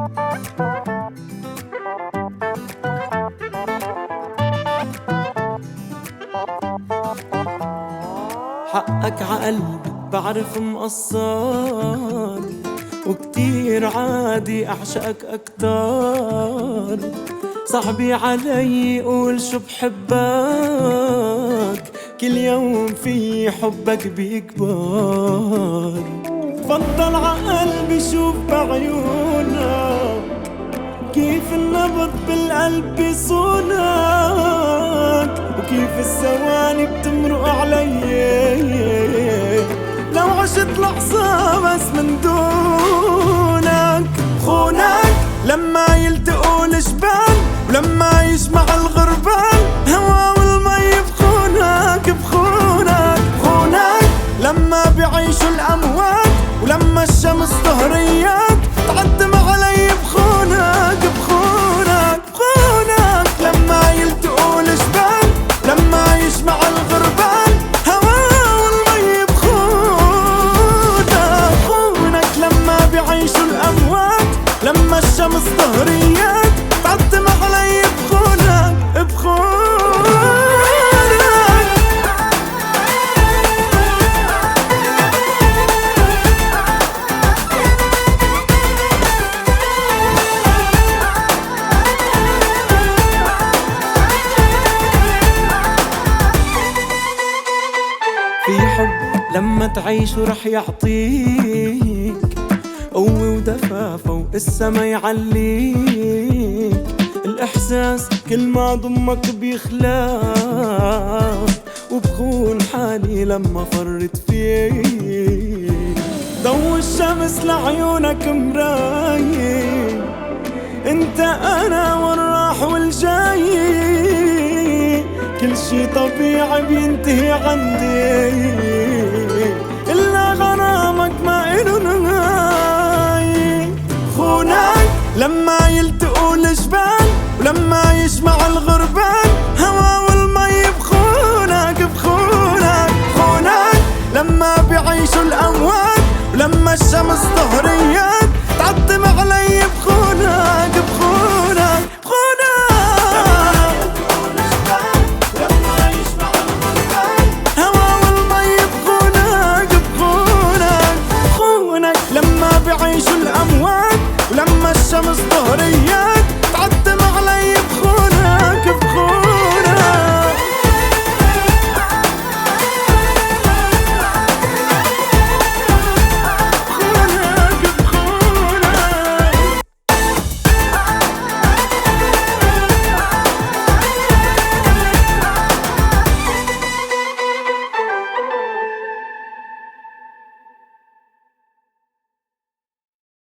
حقك عقلبي بعرف مقصر، وكتير عادي أعشقك أكتر. صعبي علي قول شو بحبك، كل يوم في حبك بيكبر. فضل عقلبي شوف بعيونك كيف النبض بالقلب بيصونك، وكيف الثواني بتمرق علي لو عشت لحظة بس من دونك. خونك لما يلتقوا الجبال، ولما يجمع الغربال هوا والمي بخونك بخونك. خونك لما بيعيشوا الأموات، ولما الشمس ظهريات تعتم علي بخونك بخونك بخونك. لما يلتقوا الجبال، لما يجمع الغربال هوا والمي بخونك بخونك. لما بيعيشوا الأموات، لما الشمس ظهريات تعتم علي بخونك بخونك. في حب لما تعيشه رح يعطيك قوة ودفافة والسما يعليك. الإحساس كل ما ضمك بيخلاك، وبخون حالي لما فرت فيك. ضو الشمس لعيونك مراية، انت انا والراح والجاي. كل شي طبيعي بينتهي عندي، إلا غرامك ما إله نهاية. خونك لما يلتقوا الجبال، ولما يجمع الغربال هوا والمي بخونك بخونك. خونك لما بيعيشوا الأموات، ولما الشمس ظهريات تعتم علي بخونك بخونك بخونك. لما بيعيشوا الأموات، ولما الشمس ظهريات